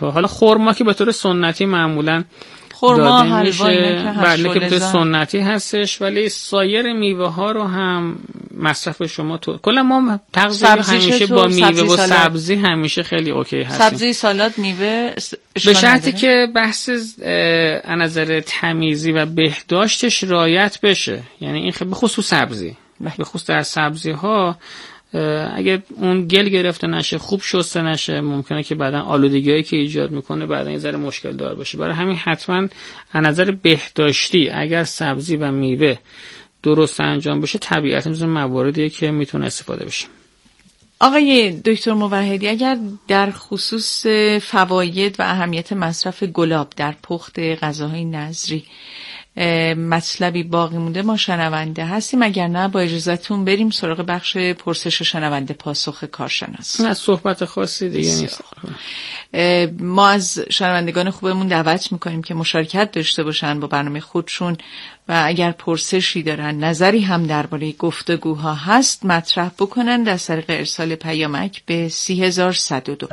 ها. حالا خرما که به طور سنتی معمولا خرما حلوا بله که به طور سنتی هستش، ولی سایر میوه ها رو هم مصرف شما تو کلا ما تغذیه همیشه با میوه و سبزی همیشه خیلی اوکی هستیم. سبزی، سالاد، میوه به شرطی که بحث از نظر تمیزی و بهداشتش رعایت بشه. یعنی این به خصوص سبزی، به خصوص در سبزی ها اگه اون گل گرفته نشه، خوب شسته نشه، ممکنه که بعدن آلودگیایی که ایجاد میکنه بعدن یه ذره مشکل دار باشه. برای همین حتما از نظر بهداشتی اگر سبزی و میوه درست انجام بشه طبیعتاً مثل مواردیه که میتونه استفاده بشه. آقای دکتر موحدی، اگر در خصوص فواید و اهمیت مصرف گلاب در پخت غذاهای نظری مطلبی باقی مونده ما شنونده هستیم، اگر نه با اجازهتون بریم سراغ بخش پرسش شنونده پاسخ کارشناس. نه صحبت خاصی دیگه نیست. ما از شنوندگان خوبمون دعوت میکنیم که مشارکت داشته باشن با برنامه خودشون و اگر پرسشی دارن، نظری هم درباره گفتگوها هست مطرح بکنن از طریق ارسال پیامک به 3102.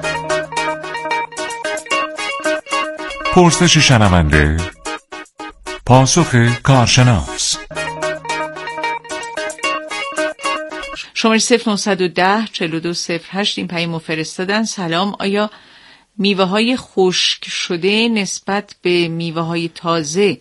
پرسش شنونده، پاسخ کارشناس. شماره 0910 4208 این پیام فرستادن. سلام، آیا میوه های خشک شده نسبت به میوه های تازه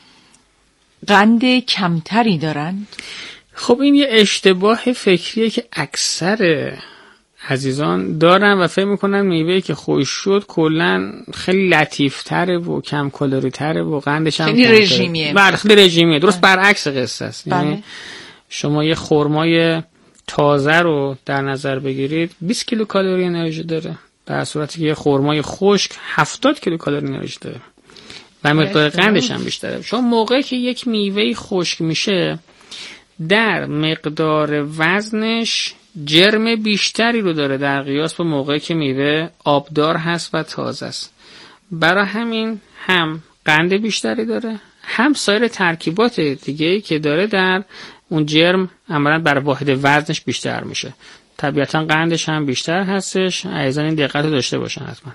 قند کمتری دارند؟ خب این یه اشتباه فکریه که اکثر عزیزان دارن و فکر میکنن میوه‌ای که خشک شد کلا خیلی لطیف‌تره و کم کالری تره و قندش هم خیلی رژیمیه. بله خیلی رژیمیه. درست برعکس قصه است. یعنی شما یه خرمای تازه رو در نظر بگیرید 20 کیلوکالری انرژی داره، در صورتی که یه خرمای خشک 70 کیلوکالری انرژی داره و مقدار قندش هم بیشتره. شما موقعی که یک میوه خشک میشه در مقدار وزنش جرم بیشتری رو داره در قیاس با موقعی که میوه آبدار هست و تازه است. برای همین هم قند بیشتری داره، هم سایر ترکیبات دیگه‌ای که داره در اون جرم عملاً بر واحد وزنش بیشتر میشه. طبیعتاً قندش هم بیشتر هستش. عزیزان این دقت رو داشته باشن حتما.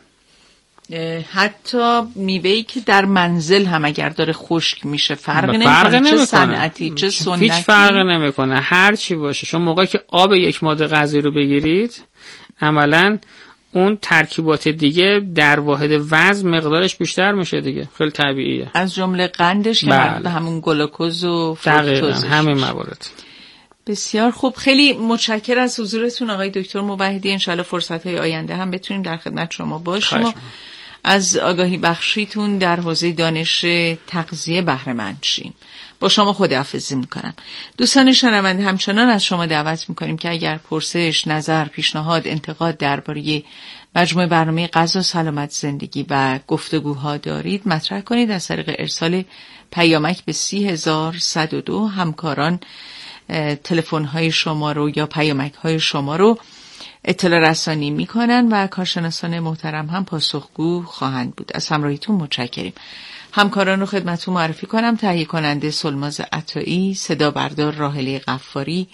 حتی میوه‌ای که در منزل هم اگر داره خشک میشه فرق نمیکنه، چه صنعتی چه سنتی، هیچ فرق نمیکنه. هر چی باشه شما موقعی که آب یک ماده غذایی رو بگیرید عملاً اون ترکیبات دیگه در واحد وزن مقدارش بیشتر میشه دیگه، خیلی طبیعیه. از جمله قندش که مربوط به همون گلوکوز و فرکتوز، همین موارد. بسیار خوب، خیلی متشکر از حضورتون آقای دکتر موحدی. انشالله فرصت‌های آینده هم بتونیم در خدمت شما باشیم، از آگاهی بخشیتون در حوزه دانش تغذیه بهره مند شیم. با شما خداحافظی میکنم. دوستان شنونده همچنان از شما دعوت میکنیم که اگر پرسش، نظر، پیشنهاد، انتقاد درباره مجموعه برنامه غذا، سلامت، زندگی و گفتگوها دارید مطرح کنید از طریق ارسال پیامک به 3102. همکاران تلفن‌های شما رو یا پیامک‌های شما رو اطلاع رسانی میکنن و کارشناسان محترم هم پاسخگو خواهند بود. از همراهیتون متشکریم. همکاران رو خدمتتون معرفی کنم: تهیه کننده سلماز عطایی، صدا بردار راحله غفاری،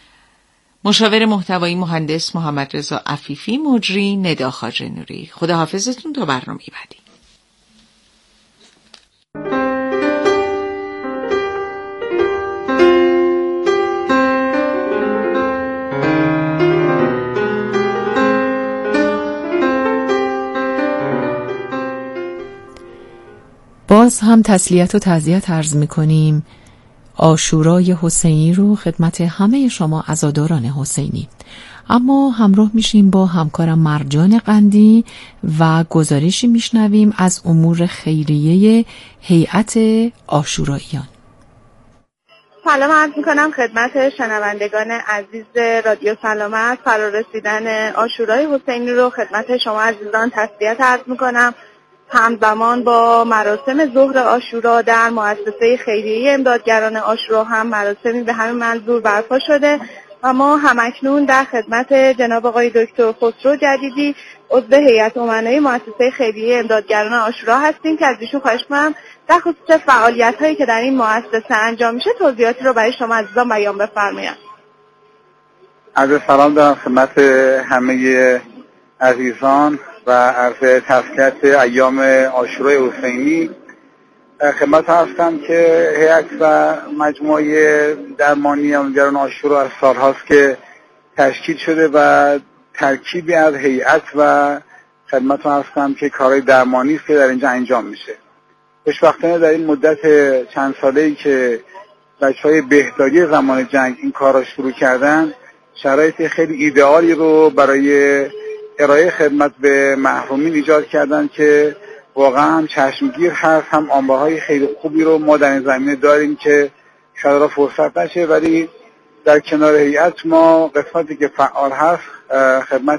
مشاور محتوایی مهندس محمد رضا عفیفی، مجری ندا خواجه نوری. خدا حافظتون تا برنامه بعدی. باز هم تسلیت و تعزیت عرض می‌کنیم. عاشورای حسینی رو خدمت همه شما عزاداران حسینی. اما همراه میشیم با همکارم مرجان قندی و گزارشی میشنویم از امور خیریه هیئت عاشوراییان. سلام عرض میکنم خدمت شنوندگان عزیز رادیو سلامت. فرارسیدن عاشورای حسینی رو خدمت شما عزیزان تسلیت عرض میکنم. همزمان با مراسم ظهر عاشورا در مؤسسه خیریه امدادگران عاشورا هم مراسمی به همین منظور برپا شده و ما همکنون در خدمت جناب آقای دکتر خسرو جدیدی عضو هیئت امنای مؤسسه خیریه امدادگران عاشورا هستیم که از ایشون خواهش می‌کنم در خصوص فعالیت‌هایی که در این مؤسسه انجام میشه توضیحاتی رو برای شما عزیزان بیان بفرمایید. عرض سلام دارم خدمت همه عزیزان و عرض تسلیت ایام عاشورای حسینی. خدمت هستم که هیئت و مجموعه درمانی امیدواران عاشورا از سالهاست که تشکیل شده و ترکیبی از هیئت و خدمت هستم که کارهای درمانی است که در اینجا انجام میشه. خوشبختانه در این مدت چند ساله‌ای که بچه‌های بهداری زمان جنگ این کار را شروع کردن، شرایط خیلی ایدئالی رو برای ارائه خدمت به محرومین ایجاد کردن که واقعا هم چشمگیر هست، هم آنباهای خیلی خوبی رو ما در این زمینه داریم که شاید را فرصت نشه، ولی در کنار هیئت ما قسمتی که فعال هست خدمت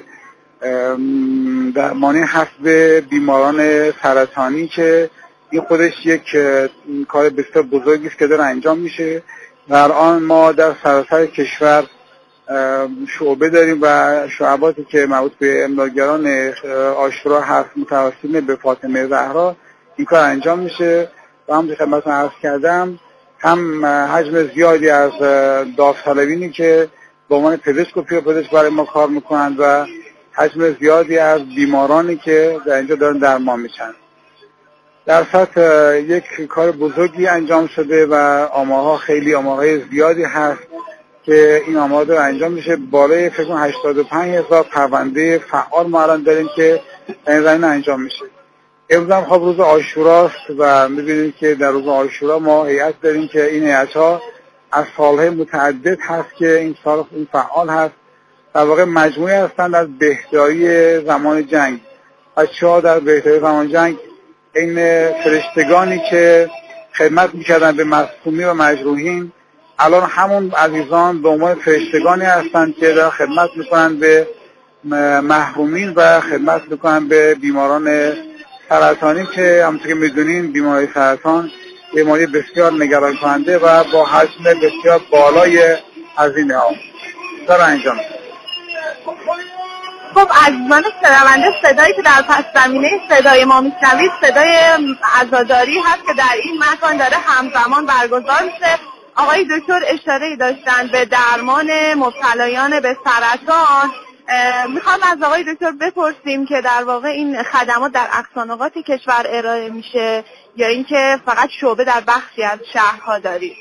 درمانی هست به بیماران سرطانی که این خودش یک کار بسیار بزرگی است که داره انجام میشه. در آن ما در سراسر کشور شعبه داریم و شعباتی که مربوط به امدادگران عاشورا هست متوسل به فاطمه زهرا این کار انجام میشه و همونطور که خدمتتون عرض کردم هم حجم زیادی از داوطلبینی که به عنوان پزشک و پیرپزشک برای ما کار میکنند و حجم زیادی از بیمارانی که در اینجا دارن درمان میشن. در سطح یک کار بزرگی انجام شده و آمارها خیلی آمارهای زیادی هست که این آمار داره انجام میشه. بالای فکر کنم 85,000 پرونده فعال ما الان داریم که در این زمینه انجام میشه. امروز هم خب روز عاشوراست و میبینید که در روز عاشورا ما هیئت داریم که این هیئت‌ها از سالهای متعدد هست که این سال این فعال هست. در واقع مجموعه هستند از بهداری زمان جنگ. بچه‌ها در بهداری زمان جنگ این فرشتگانی که خدمت میکردن به مصدومین و مجروحین الان همون عزیزان به عنوان فرشتگانی هستند که در خدمت میکنن به محرومین و خدمت میکنن به بیماران سرطانی که همونطور که میدونین بیماری سرطان بیماری بسیار نگران کننده و با حجم بسیار بالای هزینه ها داره انجام میشه. خب عزیزان شنونده، صدایی که در پس زمینه صدای ما میشنوید صدای عزاداری هست که در این مکان داره همزمان برگزار میشه. آقای دکتر اشاره‌ای داشتن به درمان مبتلایان به سرطان. میخوام از آقای دکتر بپرسیم که در واقع این خدمات در اقصانقاط کشور ارائه میشه یا اینکه فقط شعبه در بخشی از شهرها دارید؟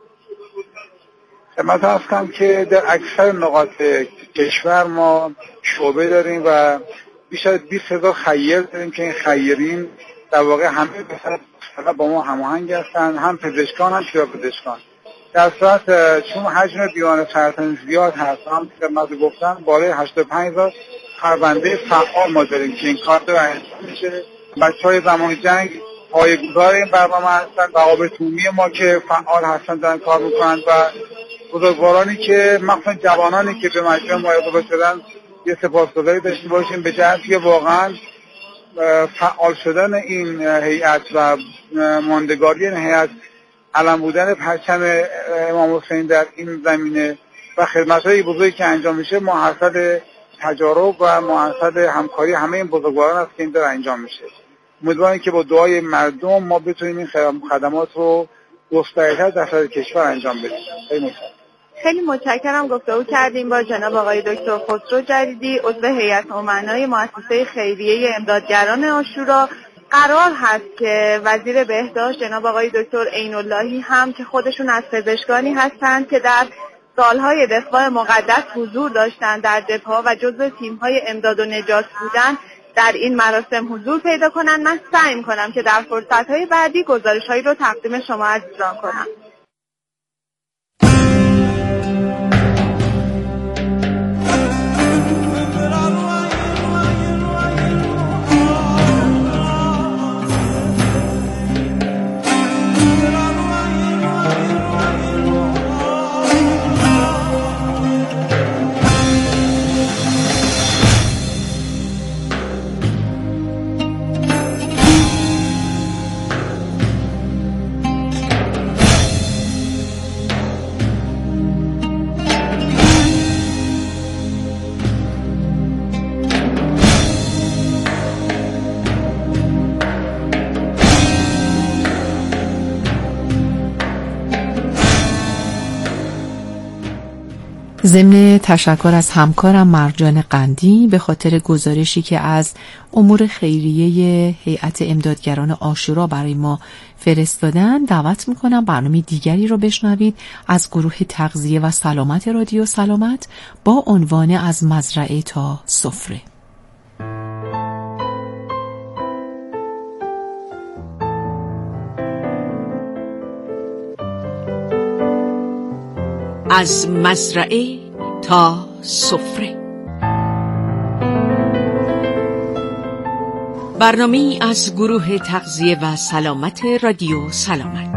من هستم که در اکثر نقاط کشور ما شعبه داریم و بیش از 20,000 خیر داریم که این خیرین در واقع همه به با ما هماهنگ هستن، هم پزشکان هم پیرپزشکان. در صورت چون حجم بیماران سرطان زیاد هست، هم که من گفتم بالای 85,000 پرونده فعال ما داریم که این کار داره انجام میشه. بچه‌های زمان جنگ پایه‌گذار این برنامه هستن، روابط عمومی ما که فعال هستن دارن کار میکنن و بزرگوارانی که مخصوصا جوانانی که به مجموعه ما اضافه شدن یه سپاسگزاری داشته باشیم به جهتی که واقعا فعال شدن این هیئت و ماندگاری این هیئت، علم بودن پرچم امام حسین در این زمینه و خدمت‌های بزرگی که انجام میشه محصل تجارب و محصل همکاری همه این بزرگواران است که این داره انجام میشه. امیدوارم که با دعای مردم ما بتونیم این خدمات رو گسترده در سطح کشور انجام بدیم. خیلی متشکرم. گفتگو کردیم با جناب آقای دکتر خسرو جدیدی، عضو هیئت امنای مؤسسه خیریه امدادگران عاشورا. قرار هست که وزیر بهداشت جناب آقای دکتر عین اللهی هم که خودشون از پزشکانی هستند که در سالهای دفاع مقدس حضور داشتند در دفاع و جزو تیم‌های امداد و نجات بودن، در این مراسم حضور پیدا کنند. من سعی می‌کنم که در فرصت‌های بعدی گزارش‌هایی رو تقدیم شما عزیزان کنم. ضمن تشکر از همکارم مرجان قندی به خاطر گزارشی که از امور خیریه هیئت امدادگران عاشورا برای ما فرستادن، دعوت میکنم برنامه دیگری رو بشنوید از گروه تغذیه و سلامت رادیو سلامت با عنوان از مزرعه تا سفره. از مزرعه تا سفره، برنامه‌ای از گروه تغذیه و سلامت رادیو سلامت.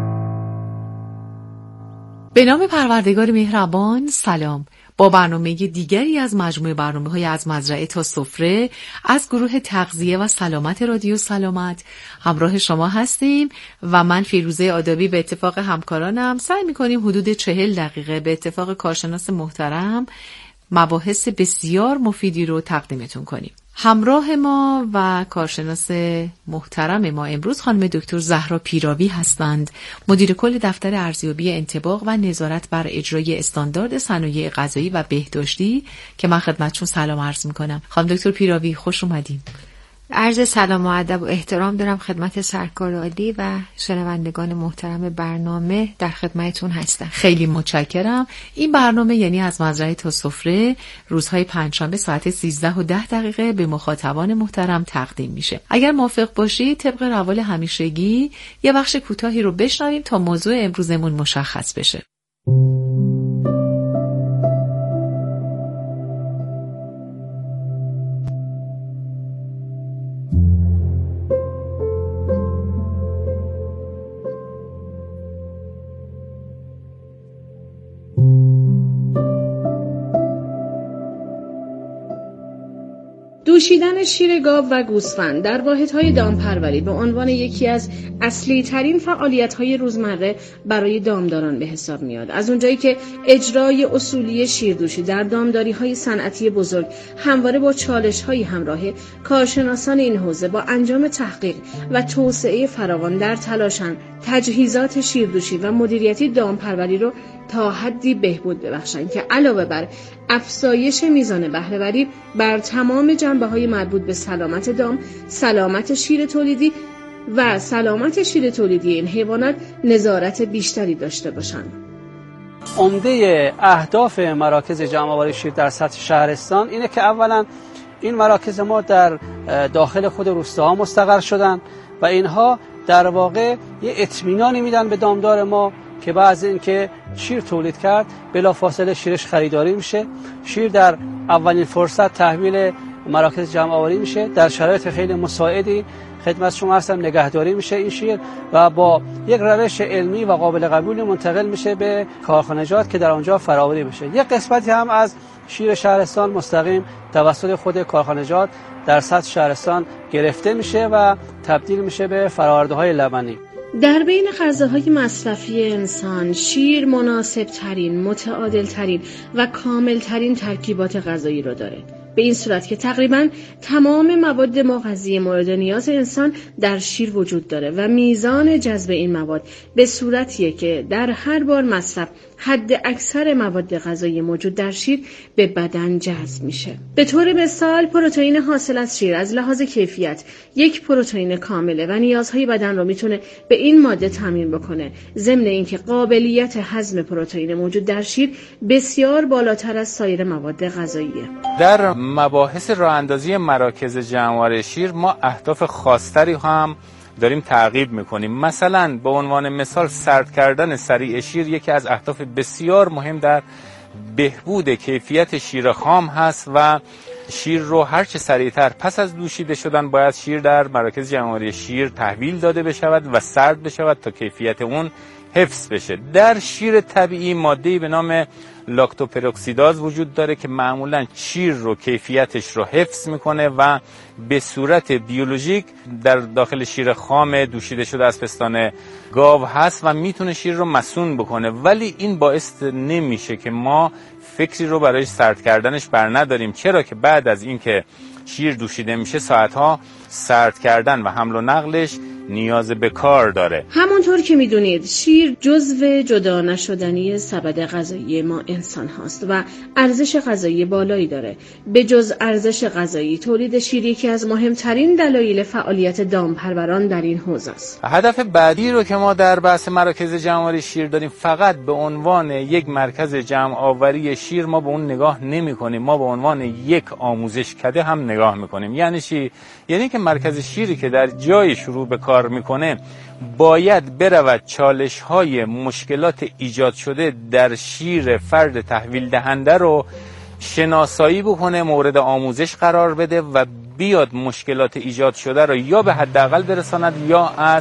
به نام پروردگار مهربان. سلام. با برنامه دیگری از مجموعه برنامه‌های از مزرعه تا سفره از گروه تغذیه و سلامت رادیو سلامت همراه شما هستیم و من فیروزه آدابی به اتفاق همکارانم سعی می‌کنیم حدود 40 دقیقه به اتفاق کارشناس محترم مباحث بسیار مفیدی رو تقدیمتون کنیم. همراه ما و کارشناس محترم ما امروز خانم دکتر زهرا پیراوی هستند، مدیر کل دفتر ارزیابی انطباق و نظارت بر اجرای استاندارد صنایع غذایی و بهداشتی که من خدمتشون سلام عرض میکنم. خانم دکتر پیراوی خوش اومدین. عرض سلام و ادب و احترام دارم خدمت سرکار عالی و شنوندگان محترم برنامه، در خدمتتون هستم. خیلی متشکرم. این برنامه یعنی از مزرعه تا سفره روزهای پنجشنبه ساعت 13:10 به مخاطبان محترم تقدیم میشه. اگر موافق باشید طبق روال همیشگی یه بخش کوتاهی رو بشنویم تا موضوع امروزمون مشخص بشه. دوشیدن شیر گاو و گوسفند در واحدهای دامپروری به عنوان یکی از اصلی ترین فعالیت‌های روزمره برای دامداران به حساب میاد. از اونجایی که اجرای اصولی شیردوشی در دامداری‌های صنعتی بزرگ همواره با چالش‌های همراهه، کارشناسان این حوزه با انجام تحقیق و توسعه فراوان در تلاشن تجهیزات شیردوشی و مدیریتی دامپروری رو تا حدی بهبود ببخشند که علاوه بر افزایش میزان بهره‌وری بر تمام جنبه‌های مربوط به سلامت دام، سلامت شیر تولیدی و سلامت شیر تولیدی این حیوانات نظارت بیشتری داشته باشند. عمده اهداف مراکز جمع‌آوری شیر در سطح شهرستان اینه که اولا این مراکز ما در داخل خود روستاها مستقر شدن و اینها در واقع یه اطمینانی میدن به دامدار ما که بعد از اینکه شیر تولید کرد بلافاصله شیرش خریداری میشه، شیر در اولین فرصت تحویل مراکز جمع‌آوری میشه، در شرایط خیلی مساعدی خدمت شما هستم نگهداری میشه این شیر و با یک روش علمی و قابل قبول منتقل میشه به کارخانجات که در آنجا فراوری بشه. یک قسمتی هم از شیر شهرستان مستقیم توسط خود کارخانجات در سطح شهرستان گرفته میشه و تبدیل میشه به فرآورده‌های لبنی. در بین غذاهای مصرفی انسان، شیر مناسب ترین، متعادل ترین و کامل ترین ترکیبات غذایی رو داره. به این صورت که تقریباً تمام مواد مغذی مورد نیاز انسان در شیر وجود داره و میزان جذب این مواد به صورتیه که در هر بار مصرف حد اکثر مواد غذایی موجود در شیر به بدن جذب میشه. به طور مثال پروتئین حاصل از شیر از لحاظ کیفیت یک پروتئین کامله و نیازهای بدن رو میتونه به این ماده تامین بکنه، ضمن اینکه قابلیت هضم پروتئین موجود در شیر بسیار بالاتر از سایر مواد غذاییه. در مباحث راه اندازی مراکز جمع‌آوری شیر ما اهداف خاص‌تری هم داریم تعقیب میکنیم. مثلا به عنوان مثال سرد کردن سریع شیر یکی از اهداف بسیار مهم در بهبود کیفیت شیر خام هست و شیر رو هرچه سریعتر پس از دوشیده شدن باید شیر در مراکز جمع‌آوری شیر تحویل داده بشود و سرد بشود تا کیفیت اون حفظ بشه. در شیر طبیعی ماده‌ای به نام لاکتوپروکسیداز وجود داره که معمولا شیر رو کیفیتش رو حفظ میکنه و به صورت بیولوژیک در داخل شیر خام دوشیده شده از پستان گاو هست و میتونه شیر رو مسون بکنه، ولی این باعث نمیشه که ما فکری رو برای سرد کردنش بر نداریم، چرا که بعد از اینکه شیر دوشیده میشه ساعتها سرد کردن و حمل و نقلش نیاز به کار داره. همونطور که میدونید شیر جزو جدا نشدنی سبد غذایی ما انسان هاست و ارزش غذایی بالایی داره. به جز ارزش غذایی، تولید شیر یکی از مهمترین دلایل فعالیت دامپروران در این حوزه است. هدف بعدی رو که ما در بحث مراکز جمع‌آوری شیر داریم، فقط به عنوان یک مرکز جمع‌آوری شیر ما به اون نگاه نمی‌کنیم، ما به عنوان یک آموزشکده هم نگاه می‌کنیم. یعنی چی؟ یعنی که مرکز شیری که در جای شروع به کار می‌کنه باید برود چالش‌های مشکلات ایجاد شده در شیر فرد تحویل دهنده رو شناسایی بکنه، مورد آموزش قرار بده و بیاد مشکلات ایجاد شده رو یا به حداقل برساند یا از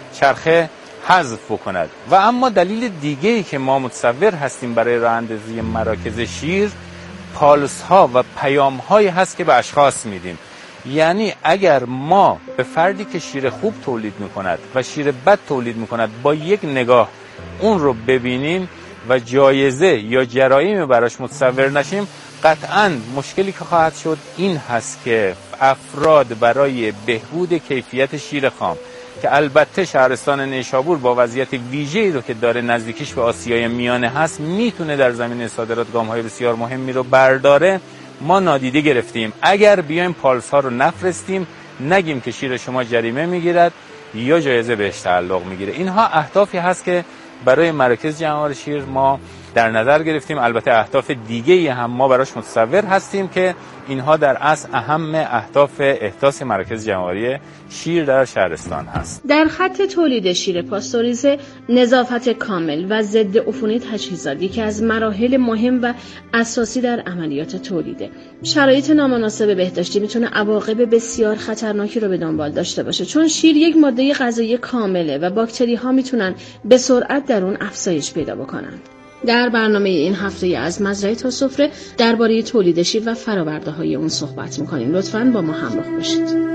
چرخه حذف بکند. و اما دلیل دیگه‌ای که ما متصور هستیم برای راه اندازی مراکز شیر، پالس ها و پیام هایی هست که به اشخاص میدیم. یعنی اگر ما به فردی که شیر خوب تولید میکند و شیر بد تولید میکند با یک نگاه اون رو ببینیم و جایزه یا جرایمی براش متصور نشیم، قطعاً مشکلی که خواهد شد این هست که افراد برای بهبود کیفیت شیر خام، که البته شهرستان نیشابور با وضعیت ویژه‌ای رو که داره نزدیکیش به آسیای میانه هست میتونه در زمینه صادرات گام‌های بسیار مهمی رو برداره، ما نادیده گرفتیم. اگر بیایم پالس ها رو نفرستیم، نگیم که شیر شما جریمه میگیرد یا جایزه بهش تعلق میگیره. اینها اهدافی هست که برای مراکز جمع‌آوری شیر ما در نظر گرفتیم. البته اهداف دیگه‌ای هم ما براش متصور هستیم که اینها در اصل اهم اهداف احداث مراکز جمع‌آوری شیر در شهرستان هست. در خط تولید شیر پاستوریزه، نظافت کامل و ضد عفونی تجهیزات یکی از مراحل مهم و اساسی در عملیات تولیده. شرایط نامناسب بهداشتی میتونه عواقب بسیار خطرناکی رو به دنبال داشته باشه، چون شیر یک ماده غذایی کامله و باکتری ها میتونن به سرعت در اون افزایش پیدا بکنن. در برنامه این هفته از مزرعه تا سفره درباره تولید شیر و فرآورده‌های اون صحبت می‌کنیم. لطفاً با ما همراه باشید.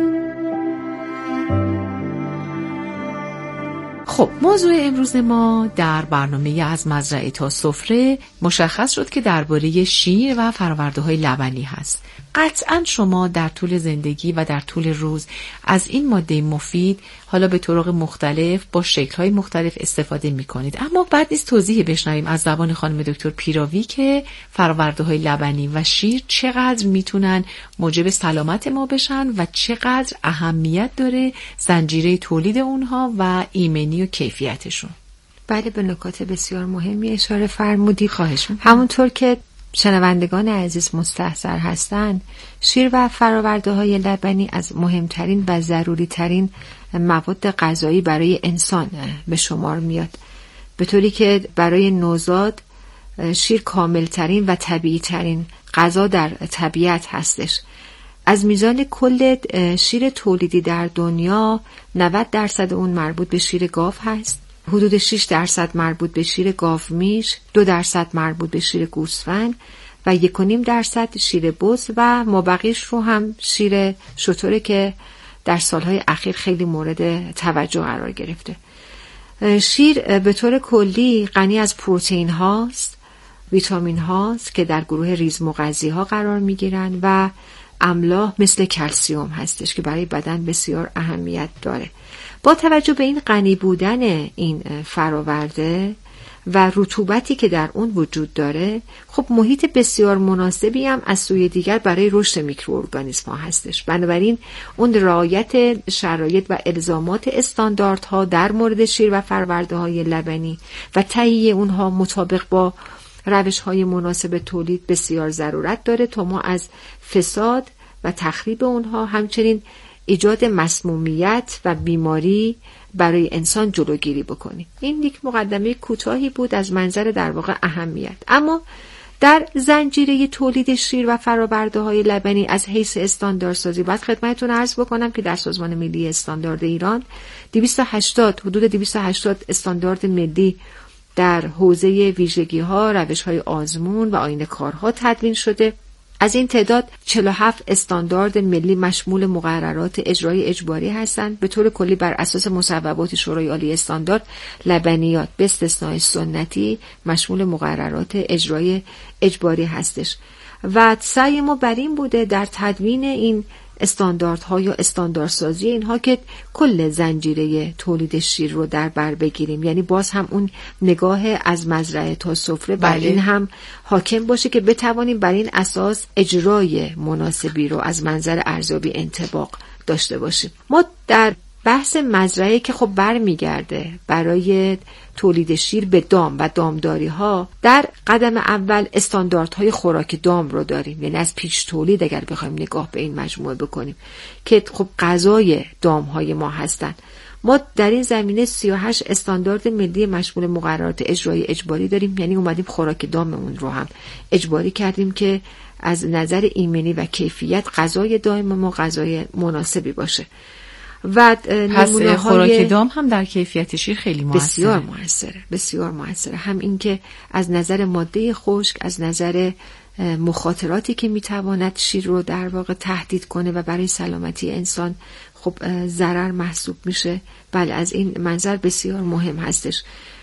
خب، موضوع امروز ما در برنامه از مزرعه تا سفره مشخص شد که درباره شیر و فرآورده‌های لبنی هست. قطعاً شما در طول زندگی و در طول روز از این ماده مفید حالا به طرق مختلف با شکل‌های مختلف استفاده می‌کنید، اما بعد نیست توضیح بشنویم از زبان خانم دکتر پیراوی که فرآورده‌های لبنی و شیر چقدر میتونن موجب سلامت ما بشن و چقدر اهمیت داره زنجیره تولید اونها و ایمنی و کیفیتشون. بله، به نکات بسیار مهمی اشاره فرمودید. خواهش می‌کنم. همونطور که شنوندگان عزیز مستحضر هستند، شیر و فرآورده‌های لبنی از مهمترین و ضروری‌ترین مواد غذایی برای انسان به شمار میاد، به طوری که برای نوزاد شیر کاملترین و طبیعی‌ترین غذا در طبیعت هستش. از میزان کل شیر تولیدی در دنیا 90% اون مربوط به شیر گاو هست، حدود 6% مربوط به شیر گاومیش، 2% مربوط به شیر گوسفند و 1.5% شیر بز و مابقیش رو هم شیر شتره که در سالهای اخیر خیلی مورد توجه قرار گرفته. شیر به طور کلی غنی از پروتئین هاست، ویتامین هاست که در گروه ریزمغذی ها قرار می گیرن و املاح مثل کلسیم هستش که برای بدن بسیار اهمیت داره. با توجه به این غنی بودن این فرآورده و رطوبتی که در اون وجود داره، خب محیط بسیار مناسبی هم از سوی دیگر برای رشد میکروارگانیسم ها هستش. بنابراین اون رعایت شرایط و الزامات استانداردها در مورد شیر و فرآورده‌های لبنی و تهیه اونها مطابق با روش‌های مناسب تولید بسیار ضرورت داره تا ما از فساد و تخریب اونها، همچنین ایجاد مسمومیت و بیماری برای انسان جلوگیری بکنیم. این یک مقدمه کوتاهی بود از منظر در واقع اهمیت. اما در زنجیره تولید شیر و فرآورده‌های لبنی از حیث استانداردسازی باید خدمتتون عرض بکنم که در سازمان ملی استاندارد ایران حدود 280 استاندارد ملی در حوزه ویژگی‌ها، روش‌های آزمون و آیین کارها تدوین شده. از این تعداد 47 استاندارد ملی مشمول مقررات اجرایی اجباری هستند. به طور کلی بر اساس مصوبات شورای عالی استاندارد، لبنیات به استثنای سنتی مشمول مقررات اجرایی اجباری هستش و سعی ما بر این بوده در تدوین این استانداردها یا استانداردسازی اینها که کل زنجیره تولید شیر رو در بر بگیریم. یعنی باز هم اون نگاه از مزرعه تا سفره بر این هم حاکم باشه که بتوانیم بر این اساس اجرای مناسبی رو از منظر ارزیابی انطباق داشته باشیم. ما در بحث مزرعه که خب برمیگرده برای تولید شیر به دام و دامداری ها، در قدم اول استانداردهای خوراک دام رو داریم. یعنی از پیش تولید اگر بخوایم نگاه به این مجموعه بکنیم که خب غذای دام های ما هستن. ما در این زمینه 38 استاندارد ملی مشمول مقررات اجرایی اجباری داریم. یعنی اومدیم خوراک داممون رو هم اجباری کردیم که از نظر ایمنی و کیفیت غذای دام ما غذای مناسبی باشه. و پس خوراک دام هم در کیفیت شیر خیلی موثره. بسیار موثره. هم این که از نظر ماده خشک، از نظر مخاطراتی که میتواند شیر رو در واقع تهدید کنه و برای سلامتی انسان خب ضرر محسوب میشه. بله، از این منظر بسیار مهم هستش.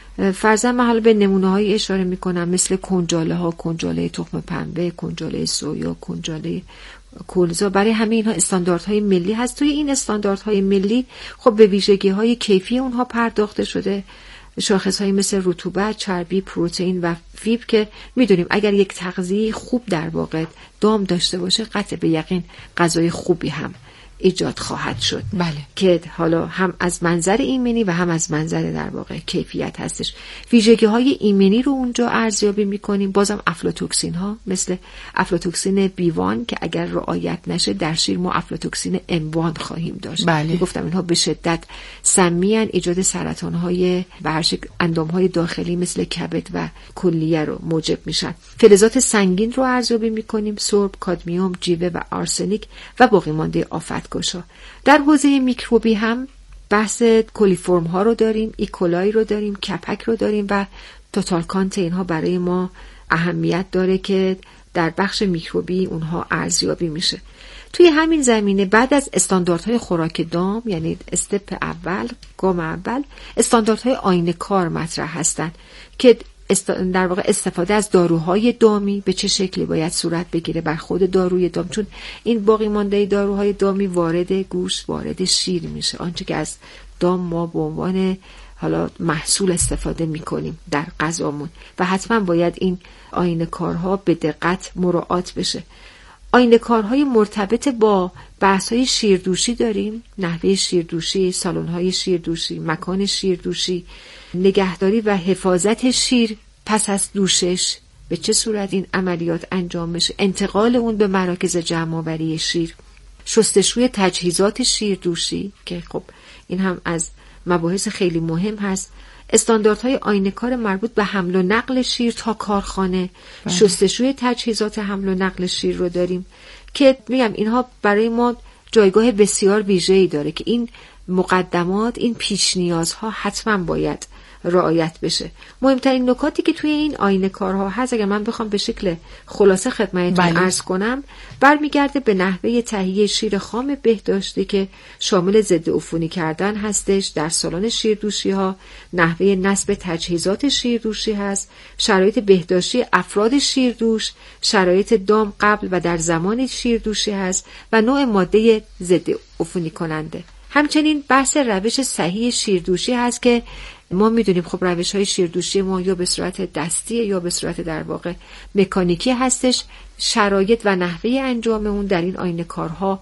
فرضاً من حالا به نمونه‌های اشاره میکنم مثل کنجاله ها، کنجاله تخم پنبه، کنجاله سویا، کنجاله کلزا. برای همه اینها استانداردهای ملی هست. توی این استانداردهای ملی خب به ویژگی‌های کیفی اونها پرداخته شده. شاخص‌هایی مثل رطوبت، چربی، پروتئین و فیبر که میدونیم اگر یک تغذیه خوب در واقع دام داشته باشه قطع به یقین غذای خوبی هم ایجاد خواهد شد. بله. که حالا هم از منظر ایمنی و هم از منظر در واقع کیفیت هستش. ویژگی‌های ایمنی رو اونجا ارزیابی می‌کنیم. بازم افلاتوکسین ها مثل افلاتوکسین B1 که اگر رعایت نشه در شیر ما افلاتوکسین M1 خواهیم داشت. بله. گفتم اینها به شدت سمیان، ایجاد سرطان‌های به هر شکل اندام‌های داخلی مثل کبد و کلیه رو موجب میشن. فلزات سنگین رو ارزیابی می‌کنیم. سرب، کادمیوم، جیوه و آرسنیک و باقی مانده آفتگوشا. در حوزه میکروبی هم بحث کلیفرم ها رو داریم، ایکولای رو داریم، کپک رو داریم و توتال کانت اینها برای ما اهمیت داره که در بخش میکروبی اونها ارزیابی میشه. توی همین زمینه بعد از استانداردهای خوراک دام، یعنی استپ اول، گام اول، استانداردهای آینه کار مطرح هستن که در واقع استفاده از داروهای دامی به چه شکلی باید صورت بگیره بر خود داروی دام، چون این باقی مانده داروهای دامی وارد گوشت، وارد شیر میشه، آنچه که از دام ما به عنوان حالا محصول استفاده میکنیم در غذامون و حتما باید این آینه کارها به دقت مراعات بشه. آینه کارهای مرتبط با بحث‌های شیردوشی داریم، نحوه شیردوشی، سالن‌های شیردوشی، مکان شیردوشی، نگهداری و حفاظت شیر پس از دوشش، به چه صورت این عملیات انجام میشه، انتقال اون به مراکز جمع‌آوری شیر، شستشوی تجهیزات شیردوشی که خب این هم از مباحث خیلی مهم هست، استانداردهای آینه‌کار مربوط به حمل و نقل شیر تا کارخانه، شستشوی تجهیزات حمل و نقل شیر رو داریم که میگم اینها برای ما جایگاه بسیار ویژه‌ای داره که این مقدمات، این پیش نیازها حتما باید رعایت بشه. مهمترین نکاتی که توی این آینه کارها هست اگر من بخوام به شکل خلاصه خدمتتون عرض کنم، برمیگرده به نحوه تهیه شیر خام بهداشتی که شامل ضد عفونی کردن هستش در سالن شیردوشی ها، نحوه نصب تجهیزات شیردوشی هست، شرایط بهداشتی افراد شیردوش، شرایط دام قبل و در زمان شیردوشی هست و نوع ماده ضد عفونی کننده. همچنین بحث روش صحیح شیردوشی هست که ما میدونیم خب روش‌های شیردوشی ما یا به صورت دستی یا به صورت در واقع مکانیکی هستش. شرایط و نحوه انجام اون در این آینه کارها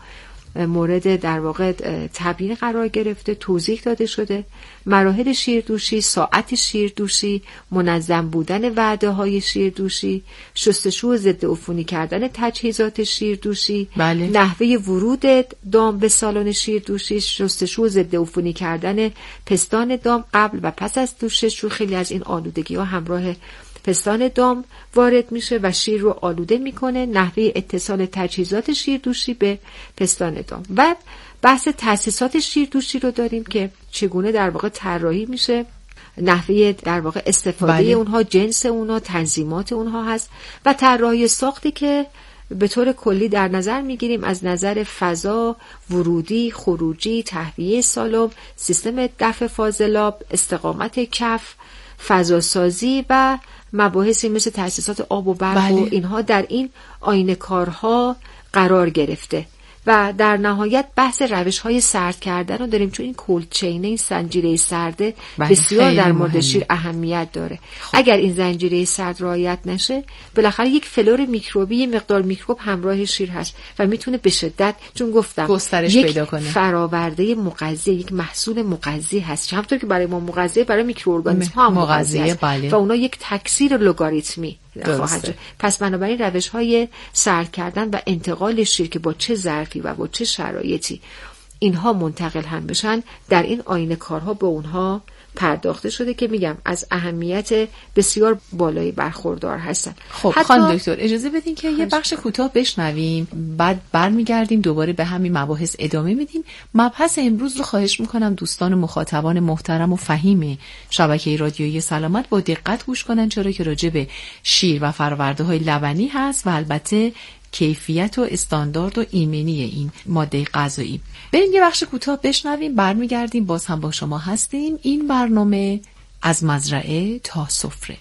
مورد در واقع تبیین قرار گرفته، توضیح داده شده. مراحل شیردوشی، ساعت شیردوشی، منظم بودن وعده های شیردوشی، شستشو ضد عفونی کردن تجهیزات شیردوشی، نحوه ورود دام به سالن شیردوشی، شستشو ضد عفونی کردن پستان دام قبل و پس از دوشش، رو خیلی از این آلودگی ها همراه پستان دام وارد میشه و شیر رو آلوده میکنه، نحوه اتصال تجهیزات شیردوشی به پستان دام و بحث تأسیسات شیردوشی رو داریم که چگونه در واقع طراحی میشه، نحوه در واقع استفاده اونها، جنس اونها، تنظیمات اونها هست و طراحی ساختی که به طور کلی در نظر میگیریم از نظر فضا، ورودی، خروجی، تهویه سالن، سیستم دفع فاضلاب، استقامت کف، فضاسازی و مباحثی مثل تأسیسات آب و برق و اینها در این آینه کارها قرار گرفته و در نهایت بحث روش‌های سرد کردن رو داریم، چون این کولد چین، این زنجیره سرده بسیار در مورد شیر اهمیت داره. اگر این زنجیره سرد رعایت نشه، بالاخره یک فلور میکروبی، یک مقدار میکروب همراه شیر هست و میتونه به شدت، چون گفتم گسترش پیدا کنه، فراورده مغذی، یک محصول مغذی هست. همونطور که برای ما مغذیه، برای میکروارگانیسم‌ها هم مغذیه و اونا یک تکثیر لگاریتمی خواهد شد. پس بنابراین روش‌های سرد کردن و انتقال شیر که با چه ظرفی و با چه شرایطی اینها منتقل هم بشن، در این آینه کارها به اونها پرداخته شده که میگم از اهمیت بسیار بالایی برخوردار هستن. خب خانم دکتر اجازه بدین که یه بخش کوتاه بشنویم، بعد برمیگردیم دوباره به همین مباحث ادامه میدیم. مبحث امروز رو خواهش میکنم دوستان مخاطبان محترم و فهیم شبکه رادیویی سلامت با دقت گوش کنن، چرا که راجع به شیر و فرآورده‌های لبنی هست و البته کیفیت و استاندارد و ایمنی این ماده غذایی. بریم یه بخش کوتاه بشنویم، برمیگردیم باز هم با شما هستیم. این برنامه از مزرعه تا سفره.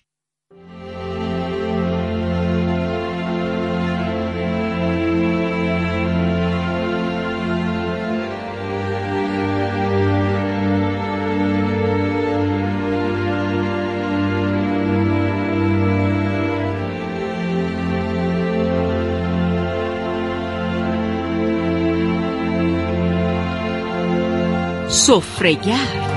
سفره‌گرد.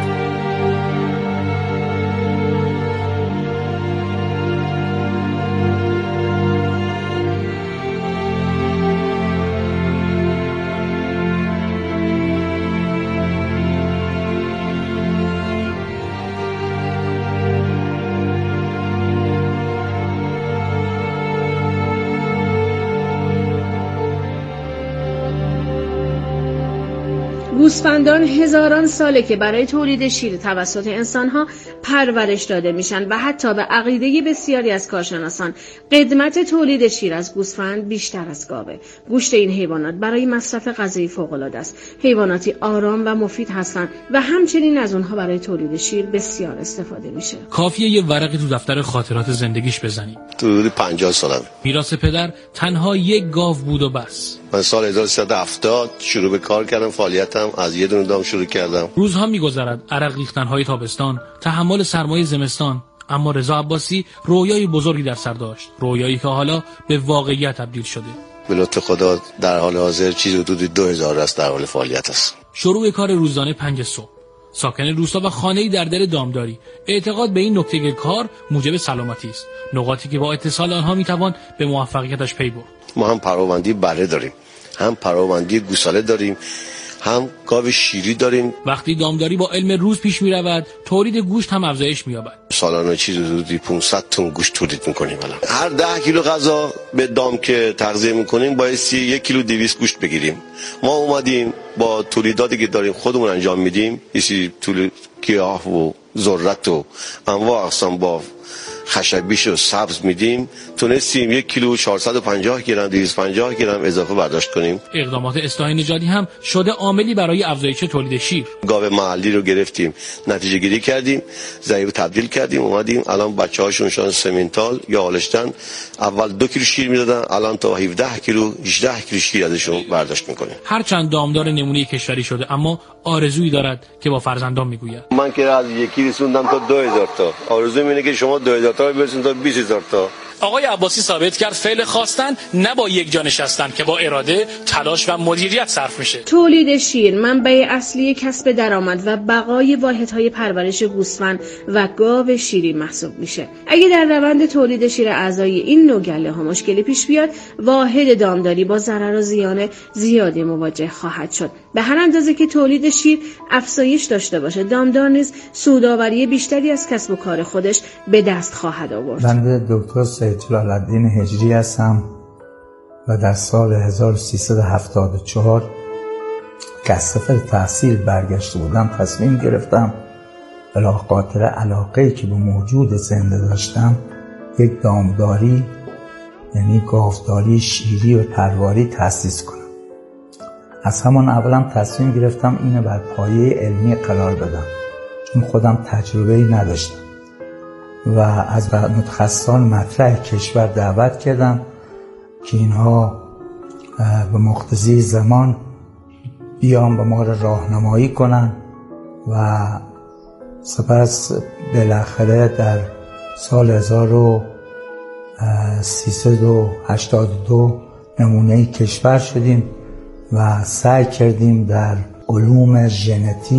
گوسفندان هزاران ساله که برای تولید شیر توسط انسانها پرورش داده میشن و حتی به عقیده بسیاری از کارشناسان قدمت تولید شیر از گوسفند بیشتر از گاوه. گوشت این حیوانات برای مصرف غذایی فوق‌العاده است. حیواناتی آرام و مفید هستند و همچنین از اونها برای تولید شیر بسیار استفاده میشه. کافیه یه ورقی تو دفتر خاطرات زندگیش بزنی. حدود 50 سالم. میراث پدر تنها یک گاو بود و بس. من سال 1370 شروع به کار کردم، فعالیتم از یه دونه دام شروع کردم. روزها میگذرد، عرق ریختن‌های تابستان، تحمل سرمای زمستان، اما رضا عباسی رویای بزرگی در سر داشت، رویایی که حالا به واقعیت تبدیل شده. به لطف خدا در حال حاضر چیزی حدود 2000 است در حال فعالیت است. شروع کار روزانه 5 صبح، ساکن روستا و خانه‌ای در دل دامداری. اعتقاد به این نکته که کار موجب سلامتی است، نقاطی که با اتصال آنها میتوان به موفقیتش پی برد. ما هم پروندی بره داریم، هم پروندی گوساله داریم، هم گاو شیری داریم. وقتی دامداری با علم روز پیش می رود، تولید گوشت هم افزایش می یابد. سالانه چیزی حدود 500 تن گوشت تولید می‌کنیم. هر 10 کیلو غذا به دام که تغذیه می‌کنیم بایستی 1 کیلو 200 گوشت بگیریم. ما اومدیم با تولیداتی که داریم خودمون انجام میدیم، یه تولید گیاه و ذرت و انواع اقسام با خشبیش و سبز میدیم، تونستیم 1 کیلو 450 گرم 250 گرم اضافه برداشت کنیم. اقدامات اصلاح نژادی هم شده عاملی برای افزایش تولید شیر. گاو محلی رو گرفتیم، نتیجه گیری کردیم، ضعیف تبدیل کردیم، اومدیم الان بچه‌هاشون شدن سمنتال یا آلشتن. اول 2 کیلو شیر میدادن، الان تا 17 کیلو 18 کیلو شیر ازشون برداشت میکنیم. هر چند دامدار نمونه کشوری شده، اما آرزویی دارد که با فرزندان میگوید. من که از یکی رسوندم تا 2000 تا، آرزوم اینه که شما 2000 تا برسون تا 20000 تا. آقای عباسی ثابت کرد فعل خواستن نه با یک جا نشستن که با اراده، تلاش و مدیریت صرف میشه. تولید شیر منبع اصلی کسب درآمد و بقای واحدهای پرورش گوسفند و گاو شیری محسوب میشه. اگه در روند تولید شیر اعضای این نوع گله ها مشکلی پیش بیاد، واحد دامداری با ضرر و زیان زیادی مواجه خواهد شد. به هر اندازه که تولید شیر افزایش داشته باشه، دامدار نیز سودآوری بیشتری از کسب و کار خودش به دست خواهد آورد. بنده دکتر سید جلال الدین هجری هستم و در سال 1374 که از سفر تحصیل برگشته بودم تصمیم گرفتم بلاخاطر علاقه‌ای که به موجود زنده داشتم یک دامداری یعنی گاوداری شیری و پرواری تأسیس کنم. از همان اولم تصمیم گرفتم اینو بر پایه علمی قرار بدم، چون خودم تجربه‌ای نداشتم و از متخصصان مطرح کشور دعوت کردم که اینها به مقتضی زمان بیان به ما راهنمایی کنن و سپس بالاخره در سال 1382 نمونه کشور شدیم و سعی کردیم در علوم ژنتیک